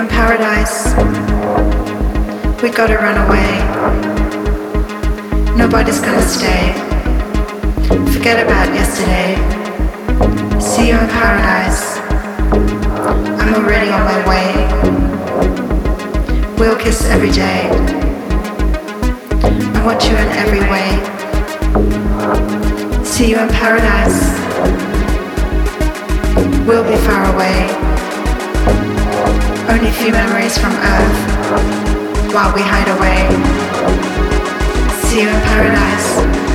paradise. We gotta run away. Nobody's gonna stay. Forget about yesterday. See you in paradise. I'm already on my way. We'll kiss every day. I want you in every way. See you in paradise. We'll be far away. Only few memories from Earth while we hide away. See you in paradise.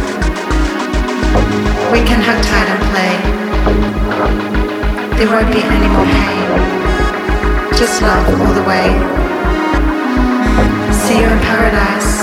We can hug tight and play. There won't be any more pain. Just love all the way. See you in paradise.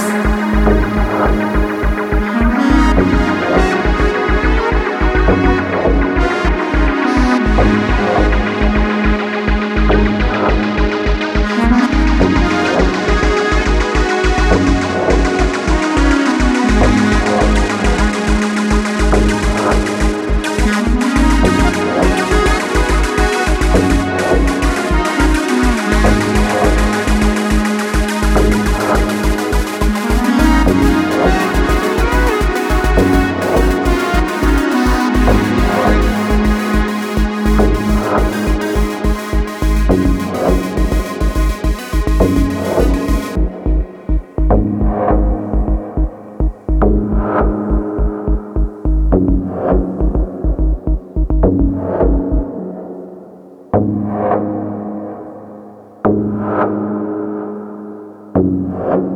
You